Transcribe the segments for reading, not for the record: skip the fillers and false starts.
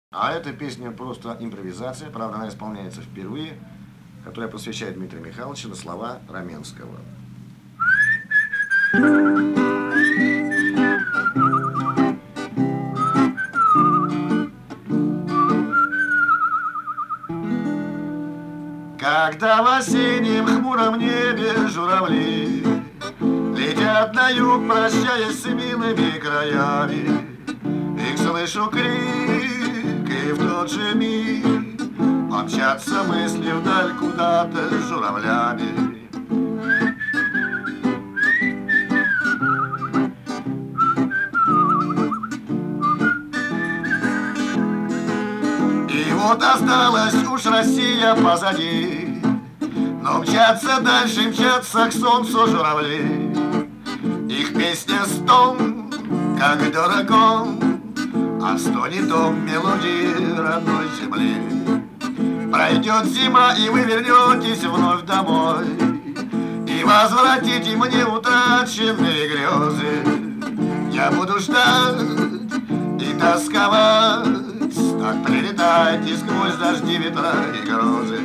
А эта песня просто импровизация, правда, она исполняется впервые, которая посвящает Дмитрия Михайловича на слова Раменского. Когда в осеннем хмуром небе журавли летят на юг, прощаясь с милыми краями, их слышу крик, и в тот же миг помчатся мысли вдаль куда-то с журавлями. И вот осталась уж Россия позади, но мчатся дальше, мчатся к солнцу журавли. Их песня стон, как дорого, а стонет дом мелодии родной земли. Пройдет зима, и вы вернетесь вновь домой, и возвратите мне утраченные грезы. Я буду ждать и тосковать, так прилетайте сквозь дожди, ветра и грозы.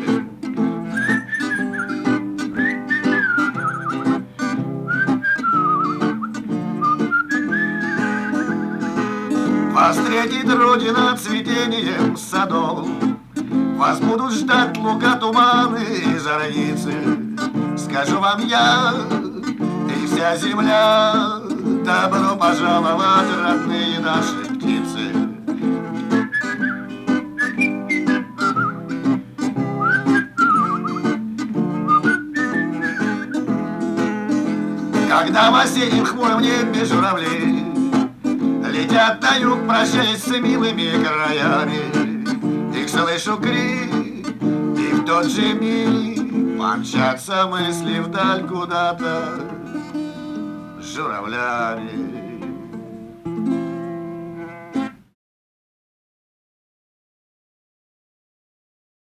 Вас встретит Родина цветением садов, вас будут ждать луга, туманы и зорницы. Скажу вам я и вся земля: добро пожаловать, родные наши птицы. Когда в осеннем хмуром небе журавли летят на юг, прощаясь с милыми краями, их слышу крик, и в тот же миг помчатся мысли вдаль куда-то с журавлями.